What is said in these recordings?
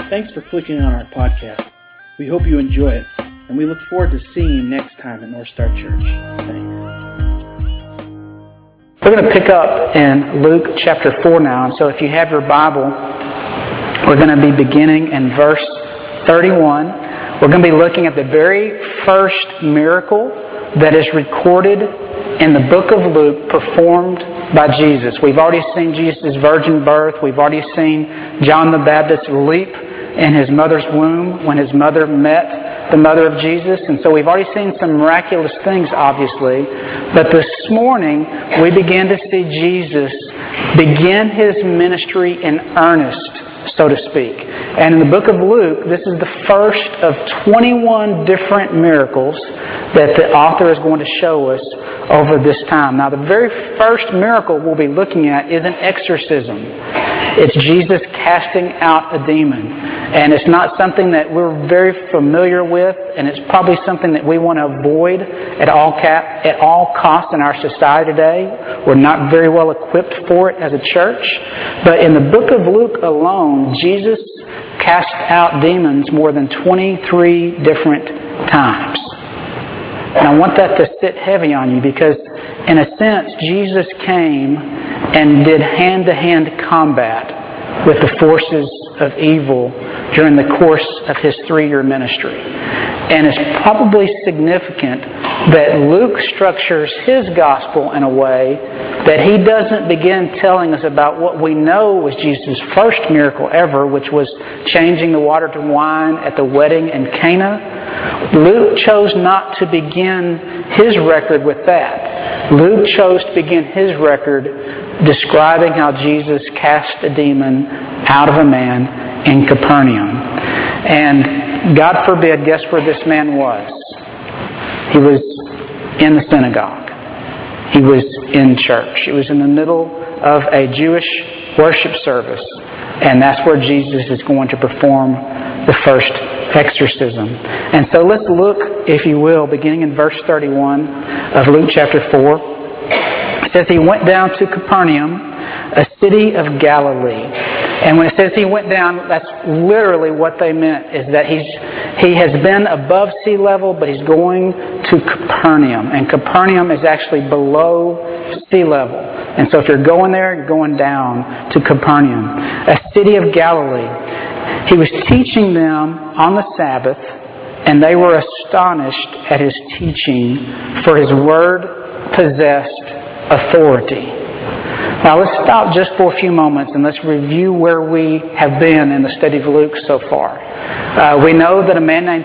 Thanks for clicking on our podcast. We hope you enjoy it, and we look forward to seeing you next time at North Star Church. Thanks. We're going to pick up in Luke chapter 4 now, and so if you have your Bible, we're going to be beginning in verse 31. We're going to be looking at the very first miracle that is recorded in the book of Luke performed by Jesus. We've already seen Jesus' virgin birth. We've already seen John the Baptist leap in his mother's womb when his mother met the mother of Jesus. And so we've already seen some miraculous things, obviously. But this morning, we begin to see Jesus begin his ministry in earnest, so to speak. And in the book of Luke, this is the first of 21 different miracles that the author is going to show us over this time. Now, the very first miracle we'll be looking at is an exorcism. It's Jesus casting out a demon. And it's not something that we're very familiar with, and it's probably something that we want to avoid at all costs in our society today. We're not very well equipped for it as a church. But in the book of Luke alone, Jesus cast out demons more than 23 different times. And I want that to sit heavy on you because, in a sense, Jesus came and did hand-to-hand combat with the forces of evil during the course of his 3-year ministry. And it's probably significant that Luke structures his gospel in a way that he doesn't begin telling us about what we know was Jesus' first miracle ever, which was changing the water to wine at the wedding in Cana. Luke chose not to begin his record with that. Luke chose to begin his record describing how Jesus cast a demon out of a man in Capernaum. And God forbid, guess where this man was? He was in the synagogue. He was in church. He was in the middle of a Jewish worship service. And that's where Jesus is going to perform the first exorcism. And so let's look, if you will, beginning in verse 31 of Luke chapter 4. It says he went down to Capernaum, a city of Galilee. And when it says he went down, that's literally what they meant, is that he has been above sea level, but he's going to Capernaum. And Capernaum is actually below sea level. And so if you're going there, you're going down to Capernaum, a city of Galilee. He was teaching them on the Sabbath, and they were astonished at his teaching, for his word possessed authority. Now let's stop just for a few moments and let's review where we have been in the study of Luke so far. We know that a man named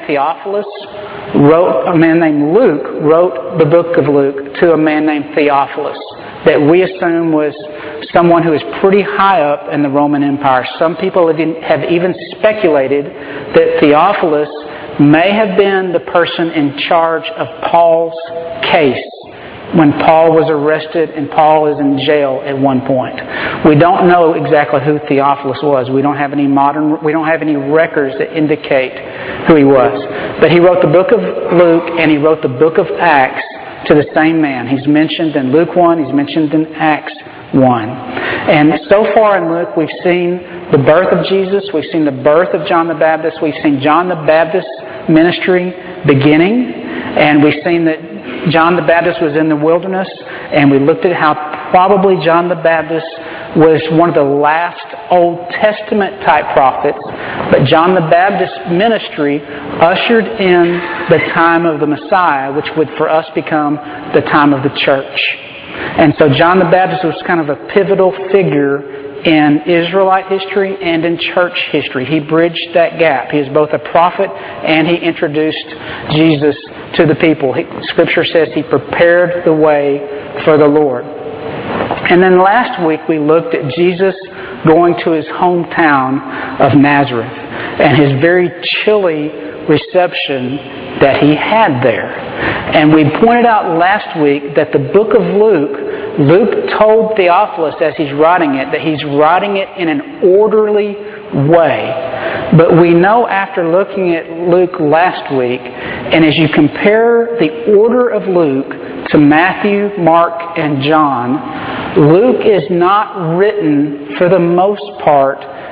Luke wrote the book of Luke to a man named Theophilus, that we assume was someone who is pretty high up in the Roman Empire. Some people have even speculated that Theophilus may have been the person in charge of Paul's case when Paul was arrested and Paul is in jail at one point. We don't know exactly who Theophilus was. We don't have any records that indicate who he was. But he wrote the book of Luke and he wrote the book of Acts to the same man. He's mentioned in Luke 1, he's mentioned in Acts 1. And so far in Luke, we've seen the birth of Jesus, we've seen the birth of John the Baptist, we've seen John the Baptist's ministry beginning, and we've seen that John the Baptist was in the wilderness, and we looked at how probably John the Baptist was one of the last Old Testament type prophets, but John the Baptist's ministry ushered in the time of the Messiah, which would for us become the time of the church. And so John the Baptist was kind of a pivotal figure in Israelite history and in church history. He bridged that gap. He is both a prophet and he introduced Jesus to the people. Scripture says he prepared the way for the Lord. And then last week we looked at Jesus going to his hometown of Nazareth and his very chilly reception that he had there. And we pointed out last week that the book of Luke told Theophilus as he's writing it that he's writing it in an orderly way. But we know after looking at Luke last week, and as you compare the order of Luke to Matthew, Mark, and John, Luke is not written for the most part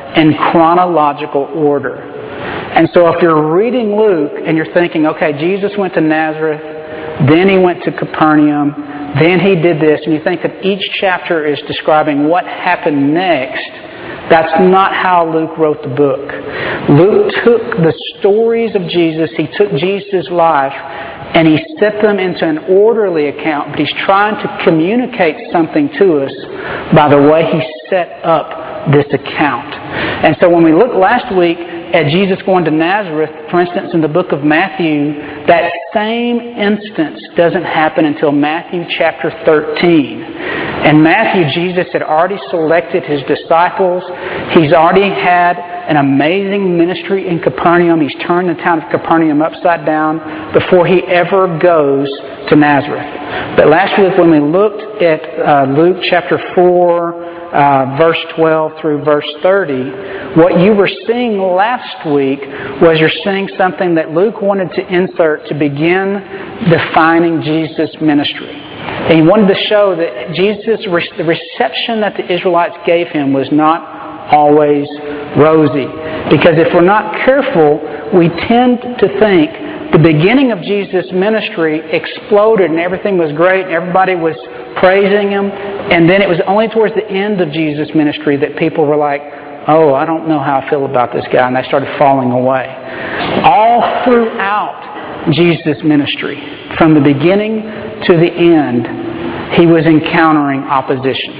in chronological order. And so if you're reading Luke and you're thinking, okay, Jesus went to Nazareth, then he went to Capernaum, then he did this, and you think that each chapter is describing what happened next, that's not how Luke wrote the book. Luke took the stories of Jesus, he took Jesus' life, and he set them into an orderly account, but he's trying to communicate something to us by the way he set up this account. And so when we looked last week at Jesus going to Nazareth, for instance, in the book of Matthew, that same instance doesn't happen until Matthew chapter 13. In Matthew, Jesus had already selected his disciples. He's already had an amazing ministry in Capernaum. He's turned the town of Capernaum upside down before he ever goes to Nazareth. But last week when we looked at Luke chapter 4, verse 12 through verse 30, what you were seeing last week was you're seeing something that Luke wanted to insert to begin defining Jesus' ministry. And he wanted to show that Jesus, the reception that the Israelites gave him was not always rosy. Because if we're not careful, we tend to think the beginning of Jesus' ministry exploded and everything was great and everybody was praising him. And then it was only towards the end of Jesus' ministry that people were like, oh, I don't know how I feel about this guy. And they started falling away. All throughout Jesus' ministry, from the beginning to the end, he was encountering opposition.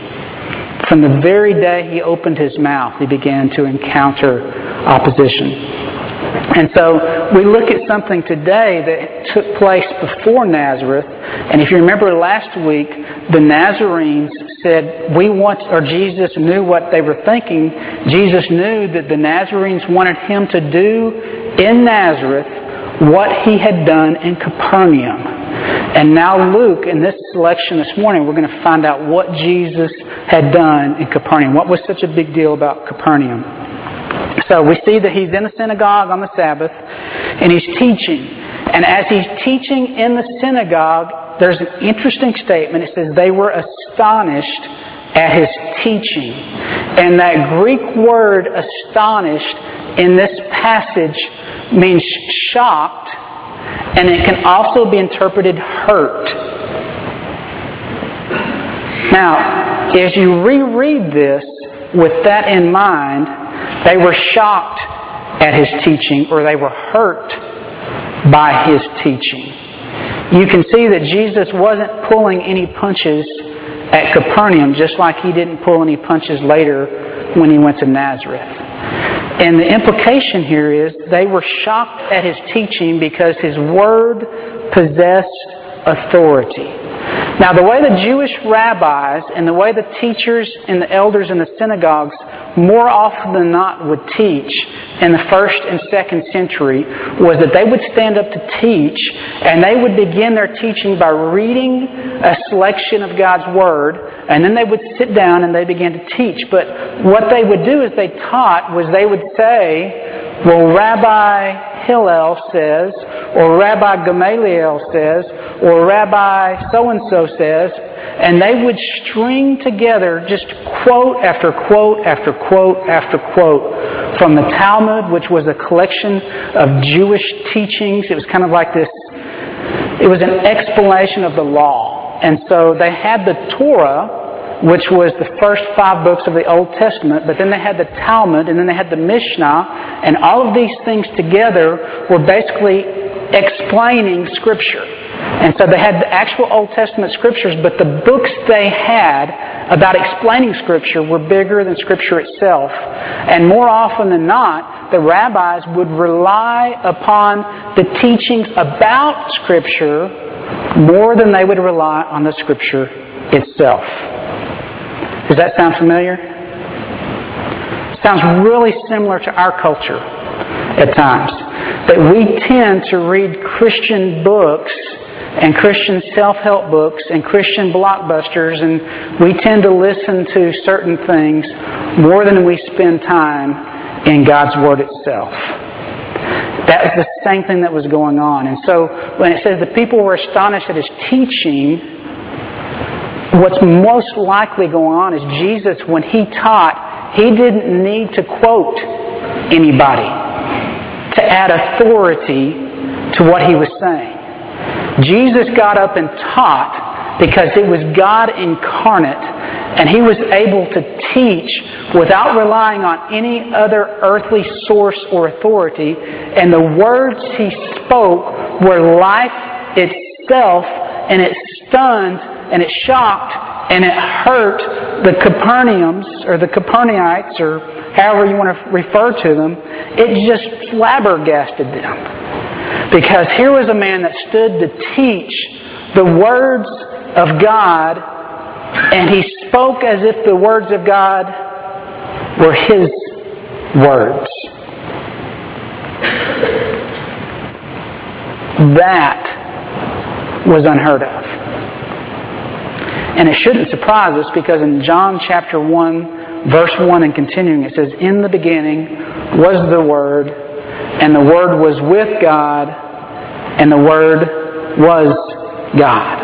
From the very day he opened his mouth, he began to encounter opposition. And so we look at something today that took place before Nazareth. And if you remember last week, the Nazarenes said, Jesus knew what they were thinking. Jesus knew that the Nazarenes wanted him to do in Nazareth what he had done in Capernaum. And now Luke, in this selection this morning, we're going to find out what Jesus had done in Capernaum. What was such a big deal about Capernaum? So we see that he's in the synagogue on the Sabbath, and he's teaching. And as he's teaching in the synagogue, there's an interesting statement. It says, they were astonished at his teaching. And that Greek word astonished in this passage means shocked, and it can also be interpreted hurt. Now, as you reread this with that in mind, they were shocked at his teaching, or they were hurt by his teaching. You can see that Jesus wasn't pulling any punches at Capernaum, just like he didn't pull any punches later when he went to Nazareth. And the implication here is they were shocked at his teaching because his word possessed authority. Now, the way the Jewish rabbis and the way the teachers and the elders in the synagogues more often than not would teach in the 1st and 2nd century was that they would stand up to teach, and they would begin their teaching by reading a selection of God's Word, and then they would sit down and they began to teach. But what they would do as they taught was they would say, well, Rabbi Hillel says, or Rabbi Gamaliel says, or Rabbi so-and-so says, and they would string together just quote after quote after quote after quote from the Talmud, which was a collection of Jewish teachings. It was kind of like this, it was an explanation of the law. And so they had the Torah, which was the first 5 books of the Old Testament, but then they had the Talmud, and then they had the Mishnah, and all of these things together were basically explaining Scripture. And so they had the actual Old Testament Scriptures, but the books they had about explaining Scripture were bigger than Scripture itself. And more often than not, the rabbis would rely upon the teachings about Scripture more than they would rely on the Scripture itself. Does that sound familiar? It sounds really similar to our culture at times. That we tend to read Christian books and Christian self-help books and Christian blockbusters, and we tend to listen to certain things more than we spend time in God's Word itself. That was the same thing that was going on. And so when it says the people were astonished at his teaching, what's most likely going on is Jesus, when he taught, He didn't need to quote anybody to add authority to what He was saying. Jesus got up and taught because it was God incarnate, and He was able to teach without relying on any other earthly source or authority, and the words He spoke were life itself, and it stunned, and it shocked, and it hurt the Capernaums, or the Capernites, or however you want to refer to them. It just flabbergasted them. Because here was a man that stood to teach the words of God, and he spoke as if the words of God were his words. That was unheard of. And it shouldn't surprise us, because in John chapter 1, verse 1 and continuing, it says, "In the beginning was the Word, and the Word was with God, and the Word was God."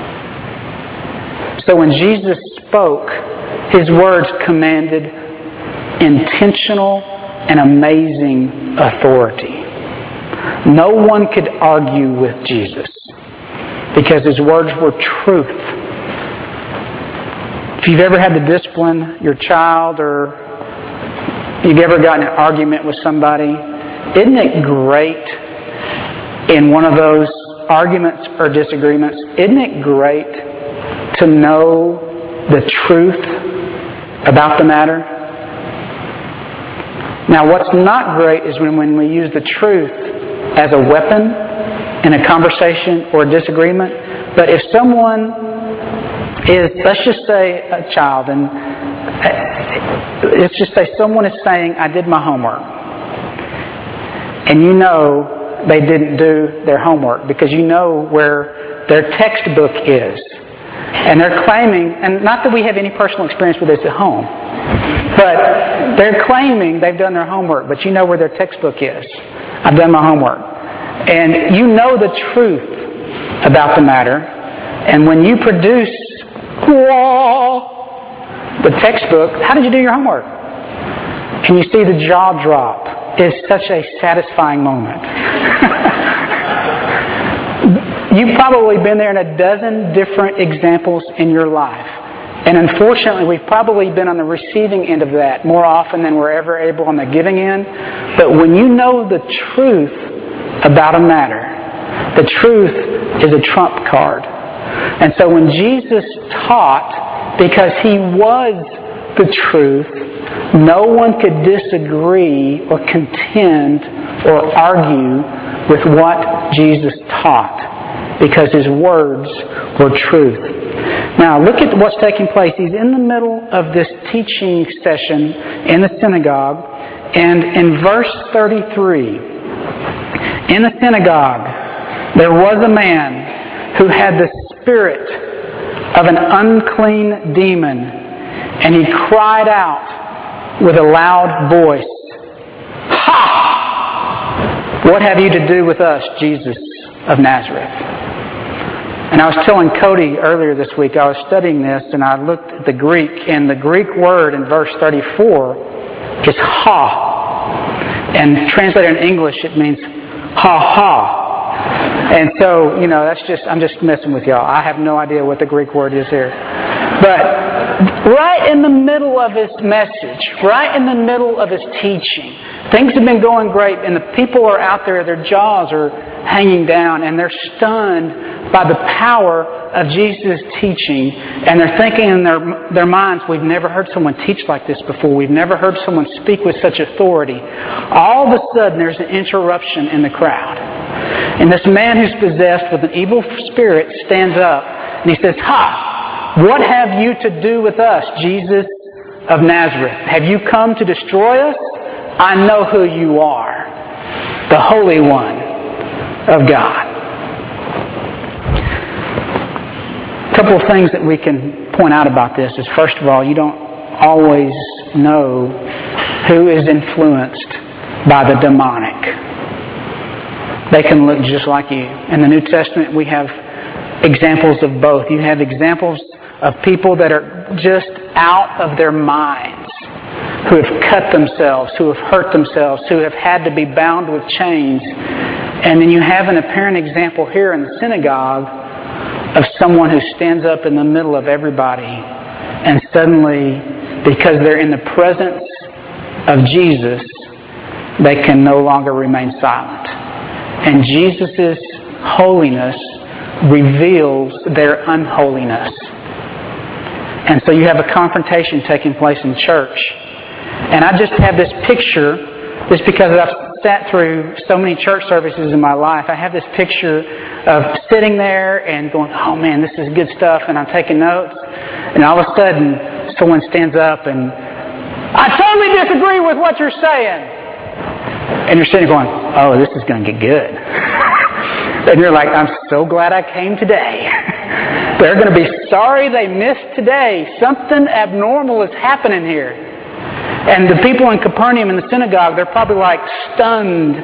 So when Jesus spoke, His words commanded intentional and amazing authority. No one could argue with Jesus, because His words were truth. If you've ever had to discipline your child, or you've ever gotten in an argument with somebody, isn't it great in one of those arguments or disagreements, isn't it great to know the truth about the matter? Now, what's not great is when we use the truth as a weapon in a conversation or a disagreement. But if someone is, let's just say a child, and let's just say someone is saying, "I did my homework," and you know they didn't do their homework because you know where their textbook is. And they're claiming, and not that we have any personal experience with this at home, but they're claiming they've done their homework, but you know where their textbook is. "I've done my homework." And you know the truth about the matter. And when you produce the textbook, "How did you do your homework?" and you see the jaw drop, it's such a satisfying moment. You've probably been there in a dozen different examples in your life. And unfortunately, we've probably been on the receiving end of that more often than we're ever able on the giving end. But when you know the truth about a matter, the truth is a trump card. And so when Jesus taught, because He was the truth, no one could disagree or contend or argue with what Jesus taught, because His words were truth. Now look at what's taking place. He's in the middle of this teaching session in the synagogue, and in verse 33, "In the synagogue there was a man who had the spirit of an unclean demon, and he cried out with a loud voice, 'Ha! What have you to do with us, Jesus of Nazareth?'" And I was telling Cody earlier this week, I was studying this, and I looked at the Greek, and the Greek word in verse 34 is ha. And translated in English, it means ha ha. And so, I'm just messing with y'all. I have no idea what the Greek word is here. But right in the middle of His message, right in the middle of His teaching, things have been going great, and the people are out there, their jaws are hanging down, and they're stunned by the power of Jesus' teaching. And they're thinking in their minds, "We've never heard someone teach like this before. We've never heard someone speak with such authority." All of a sudden, there's an interruption in the crowd. And this man who's possessed with an evil spirit stands up, and he says, "Ha! What have you to do with us, Jesus of Nazareth? Have you come to destroy us? I know who you are, the Holy One of God." A couple of things that we can point out about this is, first of all, you don't always know who is influenced by the demonic. They can look just like you. In the New Testament, we have examples of both. You have examples of people that are just out of their minds. who have cut themselves, who have hurt themselves, who have had to be bound with chains. And then you have an apparent example here in the synagogue of someone who stands up in the middle of everybody, and suddenly, because they're in the presence of Jesus, they can no longer remain silent. And Jesus' holiness reveals their unholiness. And so you have a confrontation taking place in church. And I just have this picture, just because I've sat through so many church services in my life, I have this picture of sitting there and going, oh man, this is good stuff, and I'm taking notes. And all of a sudden, someone stands up and, I totally disagree with what you're saying. And you're sitting going, oh, this is going to get good. And you're like, I'm so glad I came today. They're going to be sorry they missed today. Something abnormal is happening here. And the people in Capernaum in the synagogue, they're probably like stunned.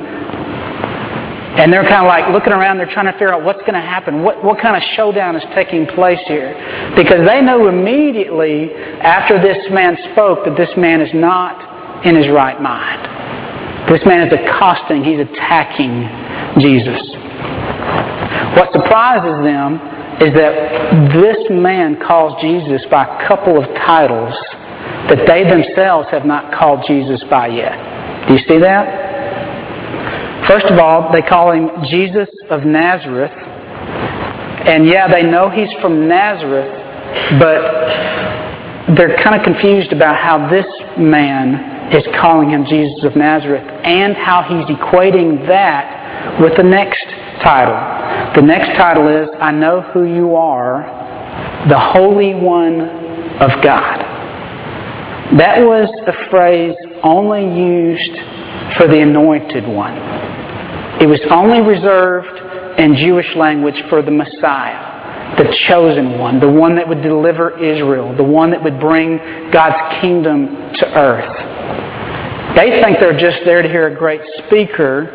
And they're kind of like looking around, they're trying to figure out what's going to happen. What kind of showdown is taking place here? Because they know immediately after this man spoke that this man is not in his right mind. This man is accosting, he's attacking Jesus. What surprises them is that this man calls Jesus by a couple of titles that they themselves have not called Jesus by yet. Do you see that? First of all, they call him Jesus of Nazareth. And yeah, they know he's from Nazareth, but they're kind of confused about how this man is calling him Jesus of Nazareth and how he's equating that with the next title. The next title is, I know who you are, the Holy One of God. That was a phrase only used for the Anointed One. It was only reserved in Jewish language for the Messiah, the chosen one, the one that would deliver Israel, the one that would bring God's kingdom to earth. They think they're just there to hear a great speaker,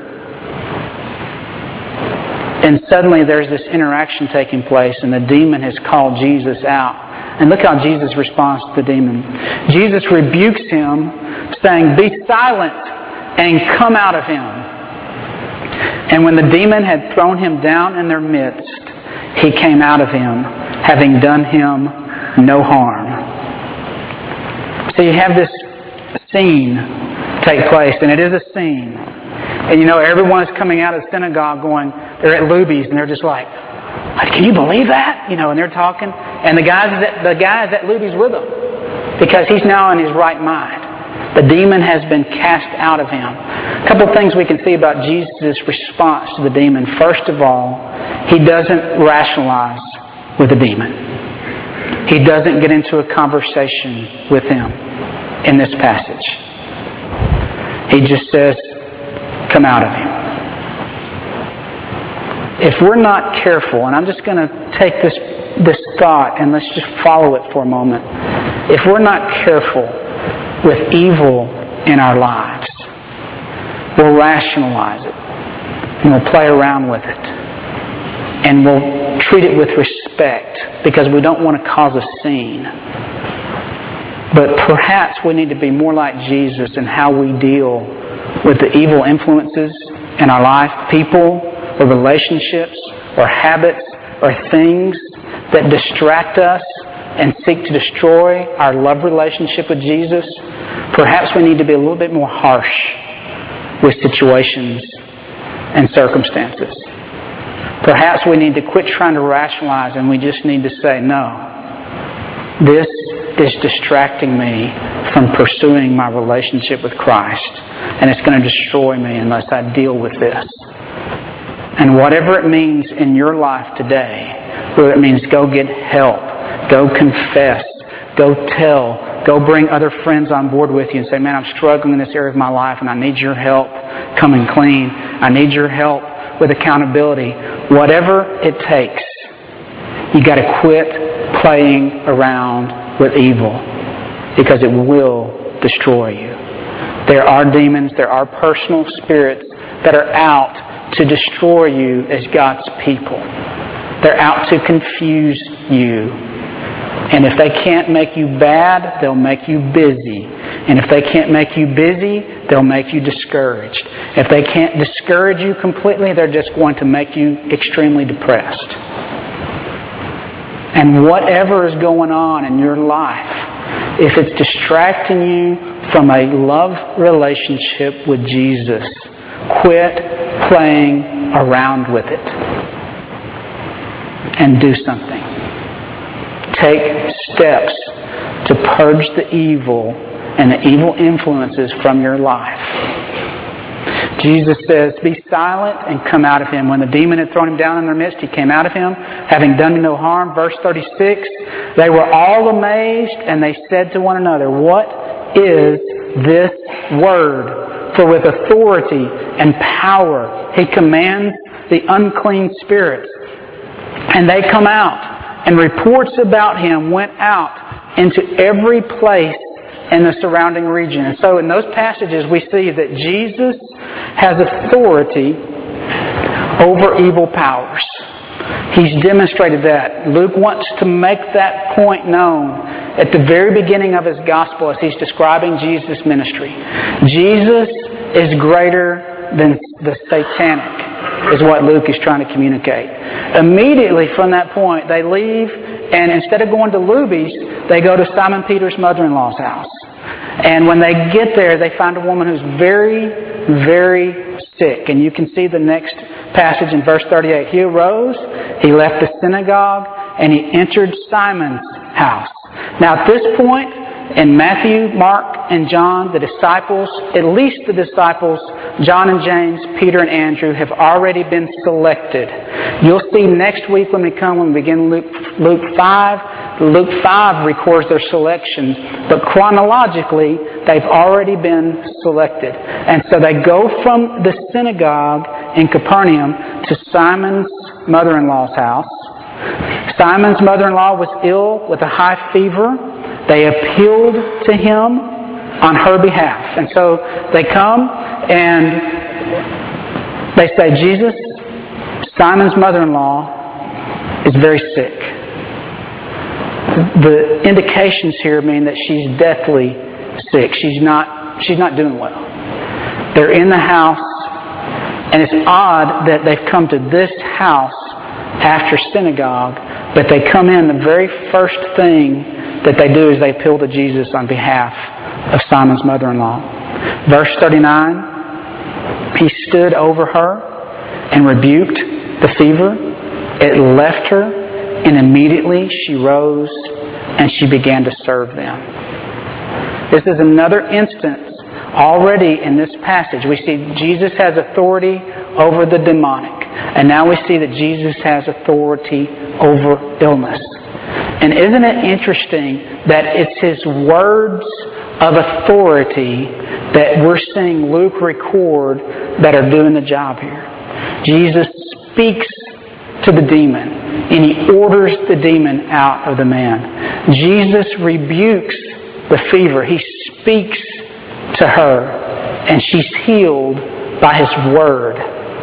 and suddenly there's this interaction taking place, and the demon has called Jesus out. And look how Jesus responds to the demon. Jesus rebukes him, saying, "Be silent and come out of him." And when the demon had thrown him down in their midst, he came out of him, having done him no harm. So you have this scene take place, and it is a scene. And you know, everyone is coming out of the synagogue going, they're at Luby's, and they're just like, can you believe that? You know, and they're talking. And the guy is at Luby's with him, because he's now in his right mind. The demon has been cast out of him. A couple of things we can see about Jesus' response to the demon. First of all, he doesn't rationalize with the demon. He doesn't get into a conversation with him in this passage. He just says, come out of him. If we're not careful, and I'm just going to take this thought and let's just follow it for a moment. If we're not careful with evil in our lives, we'll rationalize it, and we'll play around with it, and we'll treat it with respect because we don't want to cause a scene. But perhaps we need to be more like Jesus in how we deal with the evil influences in our life, people or relationships or habits or things that distract us and seek to destroy our love relationship with Jesus. Perhaps we need to be a little bit more harsh with situations and circumstances. Perhaps we need to quit trying to rationalize, and we just need to say, no, this is distracting me from pursuing my relationship with Christ, and it's going to destroy me unless I deal with this. And whatever it means in your life today, whether it means go get help, go confess, go tell, go bring other friends on board with you and say, man, I'm struggling in this area of my life and I need your help coming clean. I need your help with accountability. Whatever it takes, you got to quit playing around with evil, because it will destroy you. There are demons, there are personal spirits that are out to destroy you as God's people. They're out to confuse you. And if they can't make you bad, they'll make you busy. And if they can't make you busy, they'll make you discouraged. If they can't discourage you completely, they're just going to make you extremely depressed. And whatever is going on in your life, if it's distracting you from a love relationship with Jesus, quit playing around with it and do something. Take steps to purge the evil and the evil influences from your life. Jesus says, "Be silent and come out of him." When the demon had thrown him down in their midst, he came out of him, having done him no harm. Verse 36, they were all amazed, and they said to one another, "What is this word? For with authority and power he commands the unclean spirits, and they come out." And reports about him went out into every place in the surrounding region. And so in those passages we see that Jesus has authority over evil powers. He's demonstrated that. Luke wants to make that point known at the very beginning of his gospel as he's describing Jesus' ministry. Jesus is greater than the satanic, is what Luke is trying to communicate. Immediately from that point, they leave, and instead of going to Luby's, they go to Simon Peter's mother-in-law's house. And when they get there, they find a woman who's very, very sick. And you can see the next passage in verse 38. He arose, he left the synagogue, and he entered Simon's house. Now at this point, in Matthew, Mark, and John, the disciples, at least the disciples, John and James, Peter and Andrew, have already been selected. You'll see next week when we begin Luke 5. Luke 5 records their selections, but chronologically, they've already been selected. And so they go from the synagogue in Capernaum to Simon's mother-in-law's house. Simon's mother-in-law was ill with a high fever. They appealed to him on her behalf. And so they come and they say, "Jesus, Simon's mother-in-law is very sick." The indications here mean that she's deathly sick. She's not doing well. They're in the house, and it's odd that they've come to this house after synagogue, but they come in, the very first thing that they do is they appeal to Jesus on behalf of Simon's mother-in-law. Verse 39, he stood over her and rebuked the fever. It left her, and immediately she rose and she began to serve them. This is another instance already in this passage. We see Jesus has authority over the demonic. And now we see that Jesus has authority over illness. And isn't it interesting that it's his words of authority that we're seeing Luke record that are doing the job here? Jesus speaks to the demon, and he orders the demon out of the man. Jesus rebukes the fever. He speaks to her, and she's healed by his word.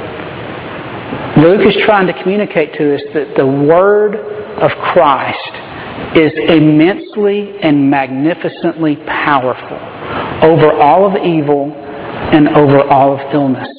Luke is trying to communicate to us that the word of Christ is immensely and magnificently powerful over all of evil and over all of illness.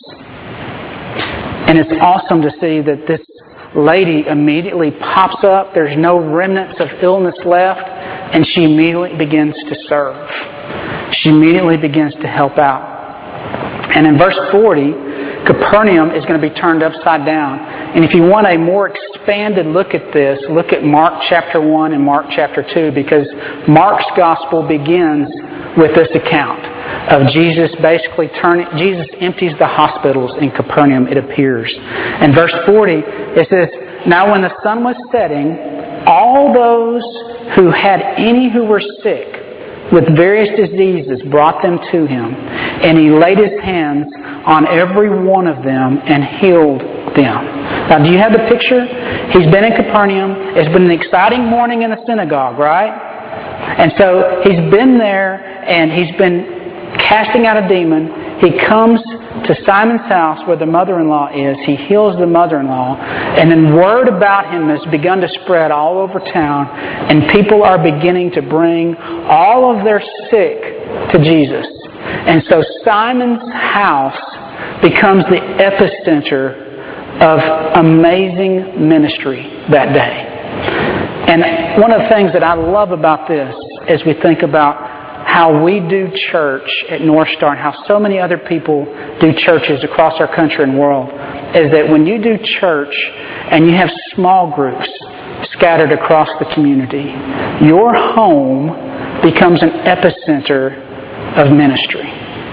And it's awesome to see that this lady immediately pops up. There's no remnants of illness left, and she immediately begins to serve. She immediately begins to help out. And in verse 40, Capernaum is going to be turned upside down. And if you want a more expanded look at this, look at Mark chapter 1 and Mark chapter 2, because Mark's gospel begins with this account of Jesus basically Jesus empties the hospitals in Capernaum, it appears. In verse 40, it says, "Now when the sun was setting, all those who had any who were sick with various diseases brought them to him, and he laid his hands on every one of them and healed them." Now, do you have the picture? He's been in Capernaum. It's been an exciting morning in the synagogue, right? And so he's been there, and he's been casting out a demon. He comes to Simon's house where the mother-in-law is. He heals the mother-in-law. And then word about him has begun to spread all over town. And people are beginning to bring all of their sick to Jesus. And so Simon's house becomes the epicenter of amazing ministry that day. And one of the things that I love about this as we think about how we do church at North Star and how so many other people do churches across our country and world is that when you do church and you have small groups scattered across the community, your home becomes an epicenter of ministry.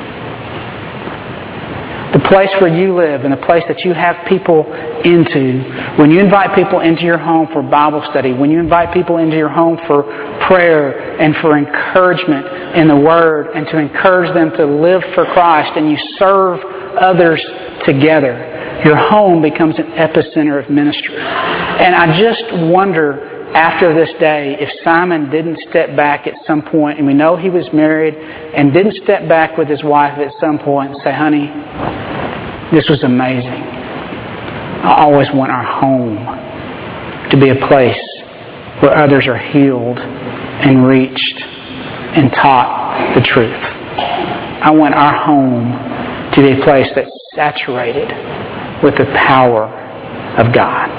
The place where you live and the place that you have people into, when you invite people into your home for Bible study, when you invite people into your home for prayer and for encouragement in the Word and to encourage them to live for Christ, and you serve others together, your home becomes an epicenter of ministry. And I just wonder, after this day, if Simon didn't step back at some point, and we know he was married, and didn't step back with his wife at some point and say, honey, this was amazing. I always want our home to be a place where others are healed and reached and taught the truth. I want our home to be a place that's saturated with the power of God.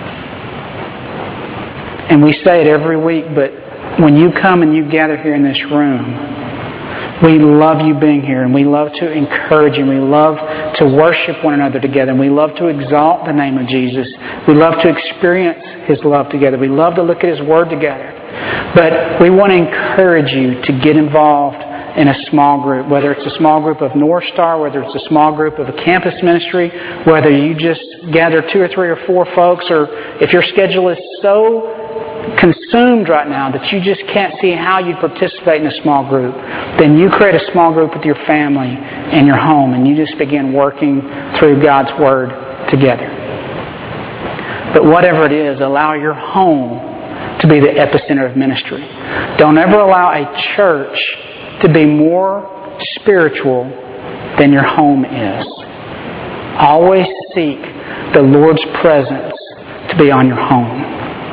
And we say it every week, but when you come and you gather here in this room, we love you being here, and we love to encourage you, and we love to worship one another together, and we love to exalt the name of Jesus. We love to experience His love together. We love to look at His Word together. But we want to encourage you to get involved in a small group, whether it's a small group of North Star, whether it's a small group of a campus ministry, whether you just gather 2 or 3 or 4 folks, or if your schedule is so consumed right now that you just can't see how you participate in a small group, then you create a small group with your family in your home and you just begin working through God's Word together. But whatever it is, allow your home to be the epicenter of ministry. Don't ever allow a church to be more spiritual than your home is. Always seek the Lord's presence to be on your home.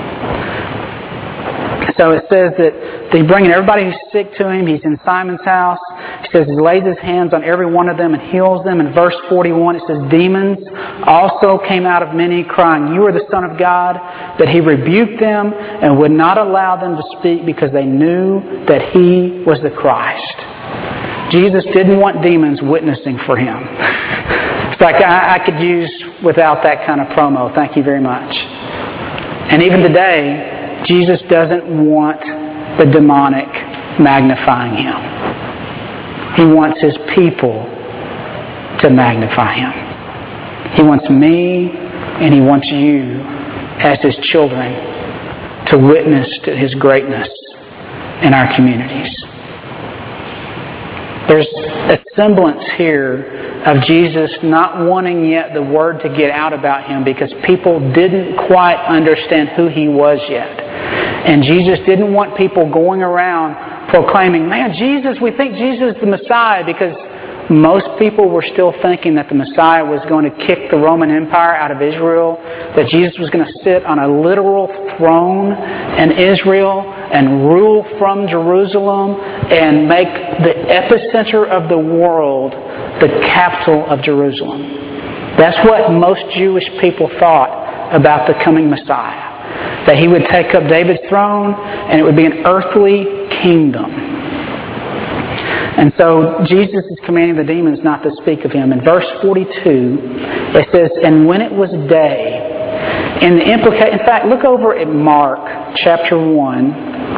So it says that they bring in everybody who's sick to Him. He's in Simon's house. He says He lays His hands on every one of them and heals them. In verse 41 it says, demons also came out of many, crying, you are the Son of God. But He rebuked them and would not allow them to speak because they knew that He was the Christ. Jesus didn't want demons witnessing for Him. It's like I could use without that kind of promo. Thank you very much. And even today, Jesus doesn't want the demonic magnifying Him. He wants His people to magnify Him. He wants me and He wants you as His children to witness to His greatness in our communities. There's a semblance here of Jesus not wanting yet the word to get out about Him because people didn't quite understand who He was yet. And Jesus didn't want people going around proclaiming, man, Jesus, we think Jesus is the Messiah, because most people were still thinking that the Messiah was going to kick the Roman Empire out of Israel, that Jesus was going to sit on a literal throne in Israel and rule from Jerusalem and make the epicenter of the world the capital of Jerusalem. That's what most Jewish people thought about the coming Messiah. That He would take up David's throne and it would be an earthly kingdom. And so Jesus is commanding the demons not to speak of Him. In verse 42, it says, and when it was day, in fact, look over at Mark chapter 1.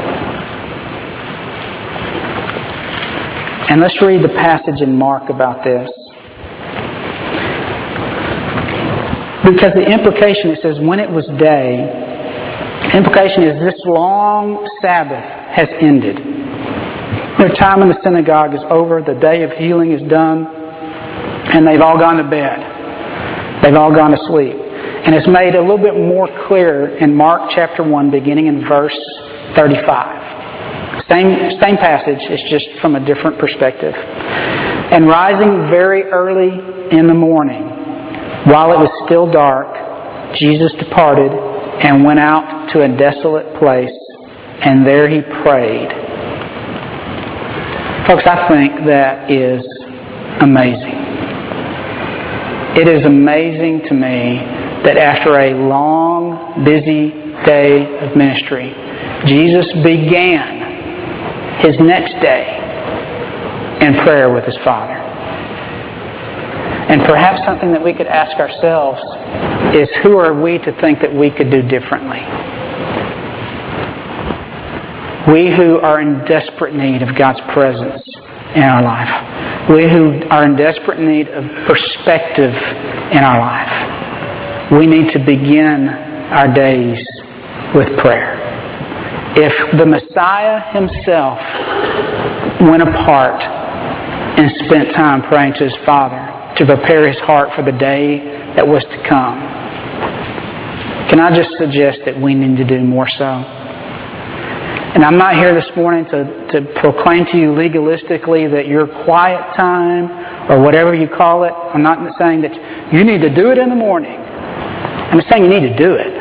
And let's read the passage in Mark about this. Because the implication, it says, when it was day, implication is this long Sabbath has ended. Their time in the synagogue is over. The day of healing is done. And they've all gone to bed. They've all gone to sleep. And it's made a little bit more clear in Mark chapter 1, beginning in verse 35. Same passage, it's just from a different perspective. And rising very early in the morning, while it was still dark, Jesus departed and went out to a desolate place, and there He prayed. Folks, I think that is amazing. It is amazing to me that after a long, busy day of ministry, Jesus began His next day in prayer with His Father. And perhaps something that we could ask ourselves is, who are we to think that we could do differently? We who are in desperate need of God's presence in our life. We who are in desperate need of perspective in our life. We need to begin our days with prayer. If the Messiah Himself went apart and spent time praying to His Father to prepare His heart for the day that was to come, can I just suggest that we need to do more so? And I'm not here this morning to proclaim to you legalistically that your quiet time, or whatever you call it, I'm not saying that you need to do it in the morning. I'm just saying you need to do it.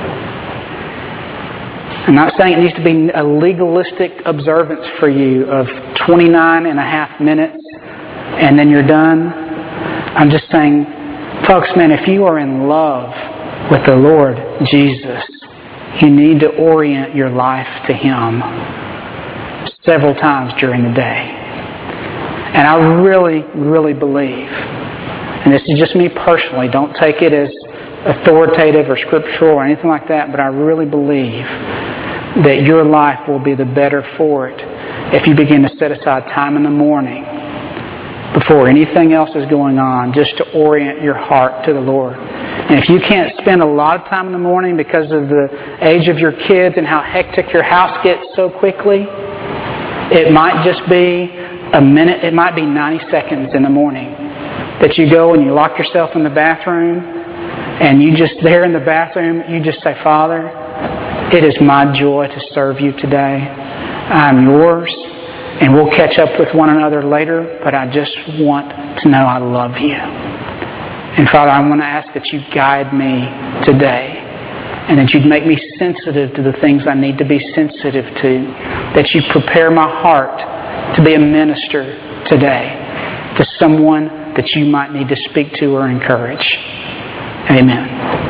I'm not saying it needs to be a legalistic observance for you of 29 and a half minutes and then you're done. I'm just saying, folks, man, if you are in love with the Lord Jesus, you need to orient your life to Him several times during the day. And I really, really believe, and this is just me personally, don't take it as authoritative or scriptural or anything like that, but I really believe that your life will be the better for it if you begin to set aside time in the morning before anything else is going on, just to orient your heart to the Lord. And if you can't spend a lot of time in the morning because of the age of your kids and how hectic your house gets so quickly, it might just be a minute, it might be 90 seconds in the morning that you go and you lock yourself in the bathroom, and you just, there in the bathroom, you just say, Father, it is my joy to serve You today. I'm Yours, and we'll catch up with one another later, but I just want to know I love You. And Father, I want to ask that You guide me today, and that You'd make me sensitive to the things I need to be sensitive to, that You prepare my heart to be a minister today to someone that You might need to speak to or encourage. Amen.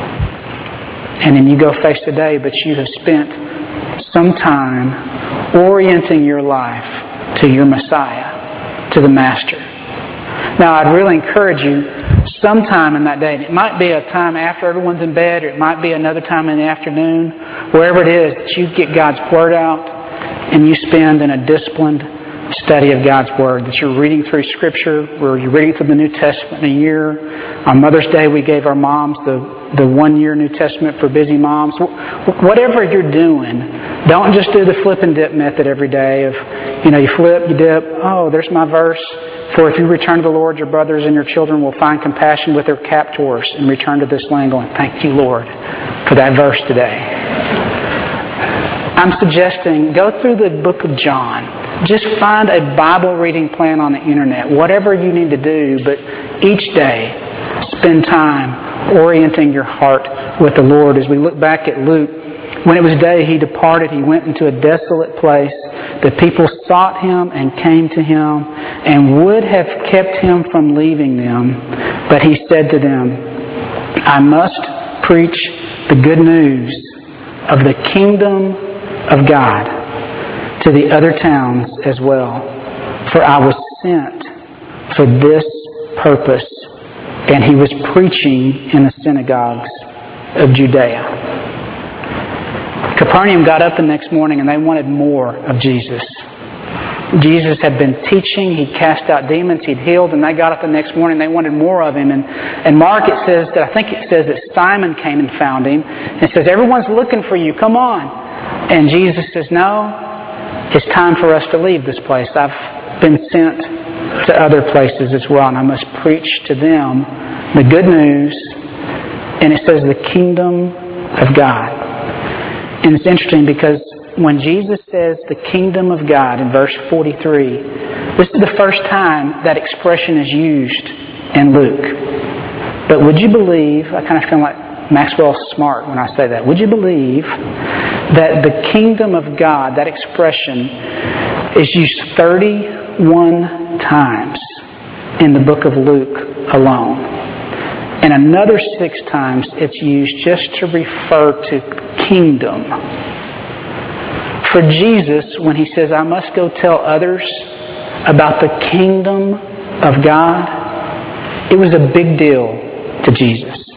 And then you go face the day, but you have spent some time orienting your life to your Messiah, to the Master. Now, I'd really encourage you sometime in that day, and it might be a time after everyone's in bed, or it might be another time in the afternoon, wherever it is, that you get God's Word out and you spend in a disciplined study of God's Word, that you're reading through Scripture, or you're reading through the New Testament in a year. On Mother's Day, we gave our moms the 1 year New Testament for busy moms. Whatever you're doing, don't just do the flip and dip method every day of, you flip, you dip, oh, there's my verse. For if you return to the Lord, your brothers and your children will find compassion with their captors and return to this land going, thank You, Lord, for that verse today. I'm suggesting go through the book of John. Just find a Bible reading plan on the internet. Whatever you need to do, but each day spend time orienting your heart with the Lord. As we look back at Luke, when it was day, He departed. He went into a desolate place. The people sought Him and came to Him and would have kept Him from leaving them. But He said to them, I must preach the good news of the kingdom of God to the other towns as well. For I was sent for this purpose. And He was preaching in the synagogues of Judea. Capernaum got up the next morning and they wanted more of Jesus. Jesus had been teaching, He cast out demons, He'd healed, and they got up the next morning and they wanted more of Him. And Mark, I think it says that Simon came and found Him and says, everyone's looking for You, come on. And Jesus says, no, it's time for us to leave this place. I've been sent to other places as well, and I must preach to them the good news. And it says the kingdom of God. And it's interesting because when Jesus says the kingdom of God in verse 43, This is the first time that expression is used in Luke. But would you believe, I kind of feel like Maxwell Smart when I say that, would you believe that the kingdom of God, that expression, is used 31 times in the book of Luke alone? And another 6 times it's used just to refer to kingdom. For Jesus, when He says, I must go tell others about the kingdom of God, it was a big deal to Jesus.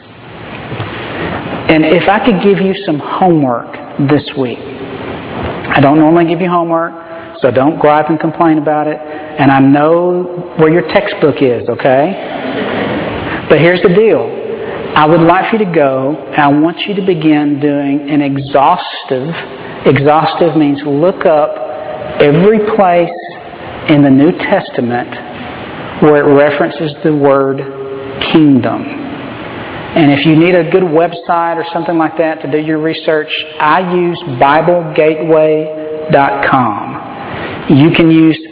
And if I could give you some homework this week, I don't normally give you homework, so don't gripe and complain about it. And I know where your textbook is, okay? But here's the deal. I would like for you to go, and I want you to begin doing an exhaustive means look up every place in the New Testament where it references the word kingdom. And if you need a good website or something like that to do your research, I use BibleGateway.com. You can use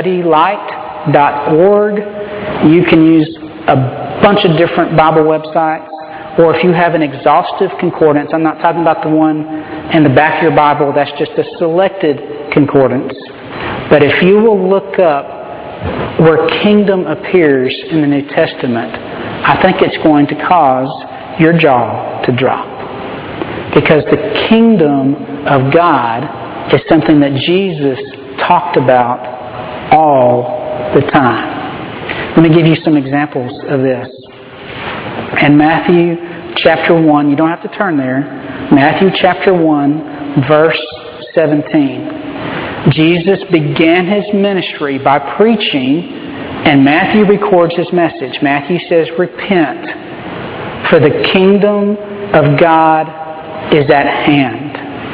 StudyLight.org. You can use a bunch of different Bible websites. Or if you have an exhaustive concordance, I'm not talking about the one in the back of your Bible, that's just a selected concordance. But if you will look up where kingdom appears in the New Testament, I think it's going to cause your jaw to drop. Because the kingdom of God is something that Jesus talked about all the time. Let me give you some examples of this. In Matthew chapter 1, you don't have to turn there. Matthew chapter 1, verse 17. Jesus began His ministry by preaching, and Matthew records his message. Matthew says, repent, for the kingdom of God is at hand.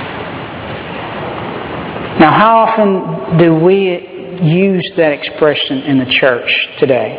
Now, how often do we use that expression in the church today?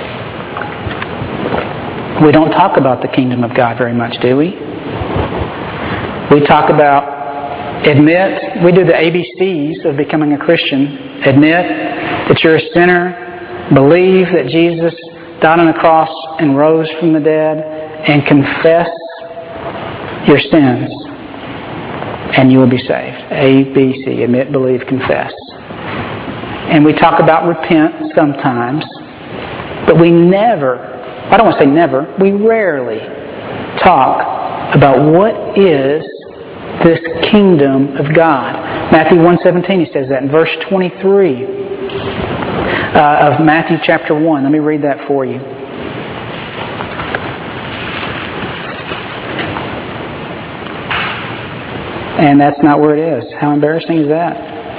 We don't talk about the kingdom of God very much, do we? We talk about admit, we do the ABCs of becoming a Christian. Admit that you're a sinner. Believe that Jesus died on the cross and rose from the dead. And confess your sins. And you will be saved. ABC, admit, believe, confess. And we talk about repent sometimes. But we never, I don't want to say never, we rarely talk about what is this kingdom of God. Matthew 1:17, He says that. In verse 23 of Matthew chapter 1. Let me read that for you. And that's not where it is. How embarrassing is that?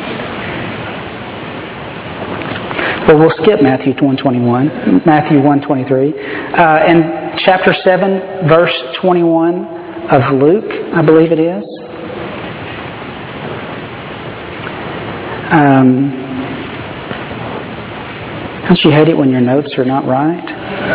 Well, we'll skip Matthew 1:21, Matthew 1:23. In chapter 7, verse 21 of Luke, I believe it is. Don't you hate it when your notes are not right?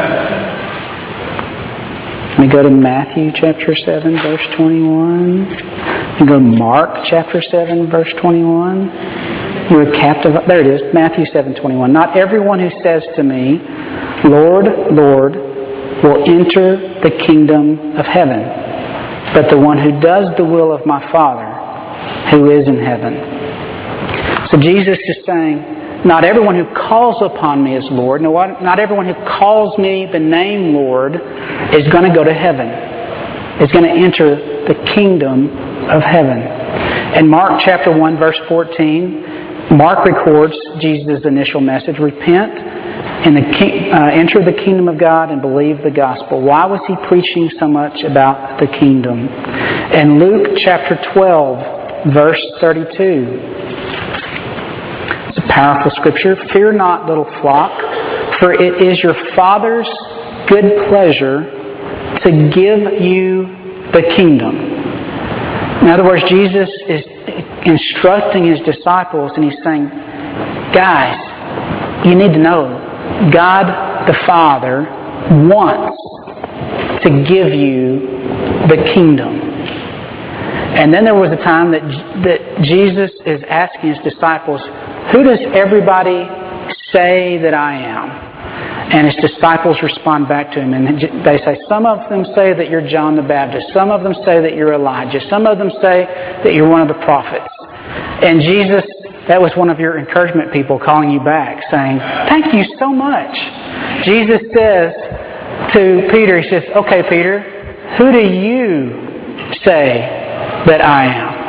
Let me go to Matthew chapter 7, verse 21. And go to Mark chapter 7, verse 21. You were captive. There it is, Matthew 7:21. Not everyone who says to me, Lord, Lord, will enter the kingdom of heaven, but the one who does the will of my Father who is in heaven. So Jesus is saying, not everyone who calls upon me as Lord, not everyone who calls me the name Lord is going to go to heaven. Is going to enter the kingdom of heaven. In Mark chapter 1, verse 14, Mark records Jesus' initial message, repent and enter the kingdom of God and believe the gospel. Why was He preaching so much about the kingdom? In Luke chapter 12, verse 32, it's a powerful scripture. Fear not, little flock, for it is your Father's good pleasure to give you the kingdom. In other words, Jesus is instructing His disciples and He's saying, guys, you need to know God the Father wants to give you the kingdom. And then there was a time that Jesus is asking His disciples, who does everybody say that I am? And his disciples respond back to him, and they say, some of them say that you're John the Baptist. Some of them say that you're Elijah. Some of them say that you're one of the prophets. And Jesus, that was one of your encouragement people calling you back, saying, thank you so much. Jesus says to Peter, he says, okay, Peter, who do you say that I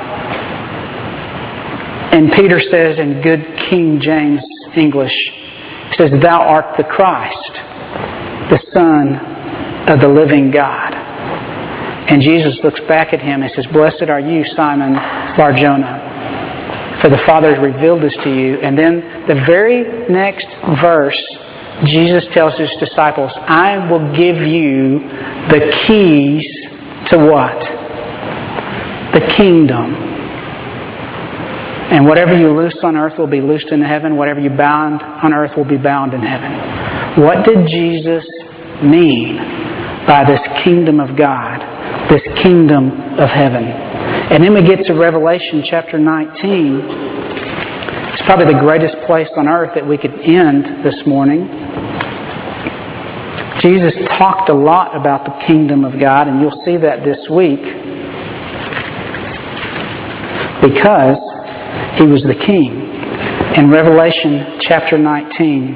am? And Peter says in good King James English, he says, thou art the Christ, the Son of the living God. And Jesus looks back at him and says, blessed are you, Simon Bar-Jonah, for the Father has revealed this to you. And then the very next verse, Jesus tells his disciples, I will give you the keys to what? The kingdom. And whatever you loose on earth will be loosed in heaven. Whatever you bound on earth will be bound in heaven. What did Jesus mean by this kingdom of God? This kingdom of heaven? And then we get to Revelation chapter 19. It's probably the greatest place on earth that we could end this morning. Jesus talked a lot about the kingdom of God, and you'll see that this week, because He was the King. In Revelation chapter 19,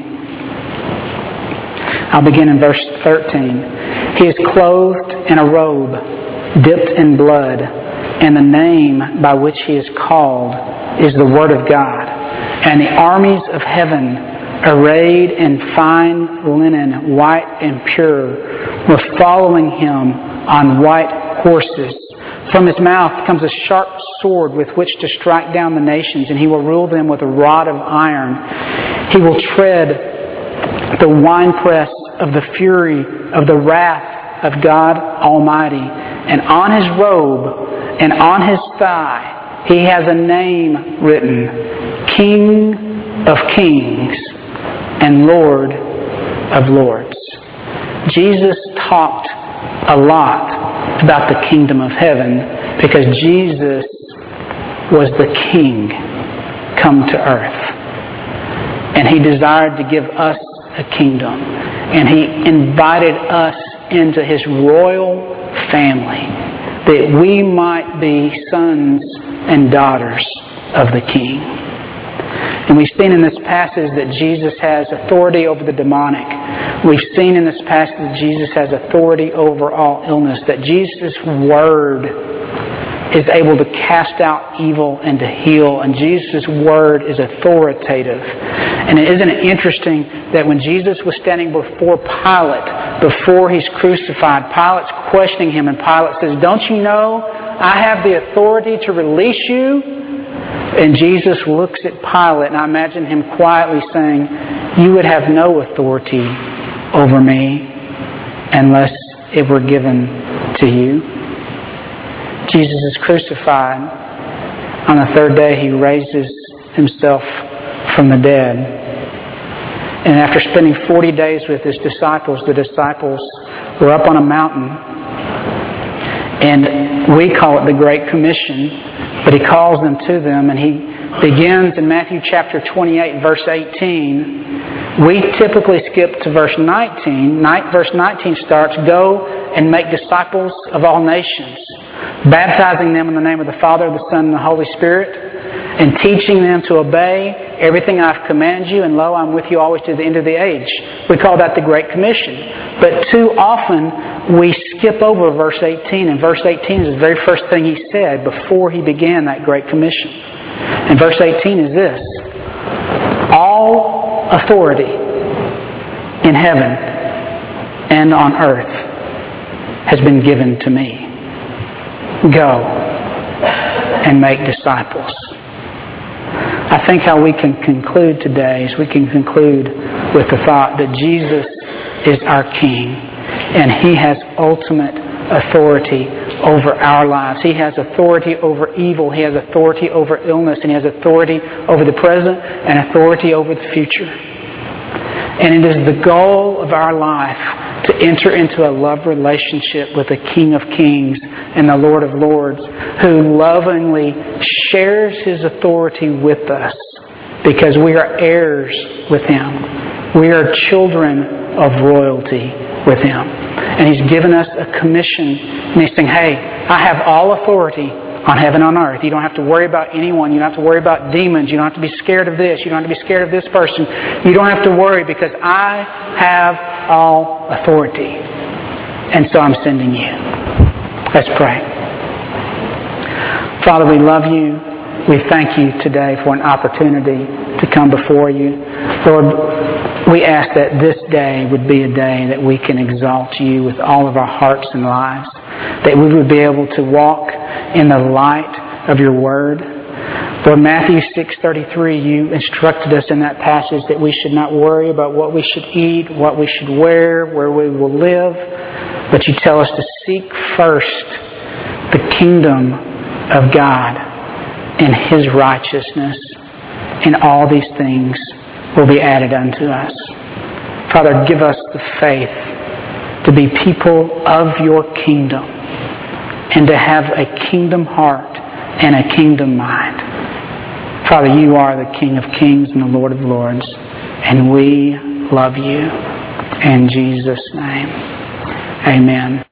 I'll begin in verse 13. He is clothed in a robe, dipped in blood, and the name by which He is called is the Word of God. And the armies of heaven, arrayed in fine linen, white and pure, were following Him on white horses. From His mouth comes a sharp sword with which to strike down the nations, and He will rule them with a rod of iron. He will tread the winepress of the fury of the wrath of God Almighty. And on His robe and on His thigh He has a name written, King of Kings and Lord of Lords. Jesus talked a lot about the kingdom of heaven because Jesus was the King come to earth. And He desired to give us a kingdom. And He invited us into His royal family that we might be sons and daughters of the King. And we've seen in this passage that Jesus has authority over the demonic. We've seen in this passage that Jesus has authority over all illness. That Jesus' Word is able to cast out evil and to heal. And Jesus' Word is authoritative. And isn't it interesting that when Jesus was standing before Pilate, before He's crucified, Pilate's questioning Him, and Pilate says, don't you know I have the authority to release you? And Jesus looks at Pilate, and I imagine him quietly saying, you would have no authority over me unless it were given to you. Jesus is crucified. On the third day, He raises Himself from the dead. And after spending 40 days with His disciples, the disciples were up on a mountain. And we call it the Great Commission, but He calls them to them, and He begins in Matthew chapter 28, verse 18. We typically skip to verse 19. Verse 19 starts, go and make disciples of all nations, baptizing them in the name of the Father, the Son, and the Holy Spirit, and teaching them to obey everything I've commanded you, and lo, I'm with you always to the end of the age. We call that the Great Commission. But too often we skip over verse 18, and verse 18 is the very first thing He said before He began that Great Commission. And verse 18 is this: all authority in heaven and on earth has been given to me. Go and make disciples. I think how we can conclude today is we can conclude with the thought that Jesus is our King, and He has ultimate authority over our lives. He has authority over evil. He has authority over illness, and He has authority over the present and authority over the future. And it is the goal of our life to enter into a love relationship with the King of Kings and the Lord of Lords, who lovingly shares His authority with us because we are heirs with Him. We are children of royalty with Him. And He's given us a commission. And He's saying, hey, I have all authority on heaven and on earth. You don't have to worry about anyone. You don't have to worry about demons. You don't have to be scared of this. You don't have to be scared of this person. You don't have to worry because I have all authority. And so I'm sending you. Let's pray. Father, we love you. We thank you today for an opportunity to come before you. Lord, we ask that this day would be a day that we can exalt you with all of our hearts and lives. That we would be able to walk in the light of your word. Lord, Matthew 6:33, you instructed us in that passage that we should not worry about what we should eat, what we should wear, where we will live. But you tell us to seek first the kingdom of God and His righteousness, and all these things will be added unto us. Father, give us the faith to be people of your kingdom and to have a kingdom heart and a kingdom mind. Father, you are the King of kings and the Lord of lords, and we love you. In Jesus' name, amen.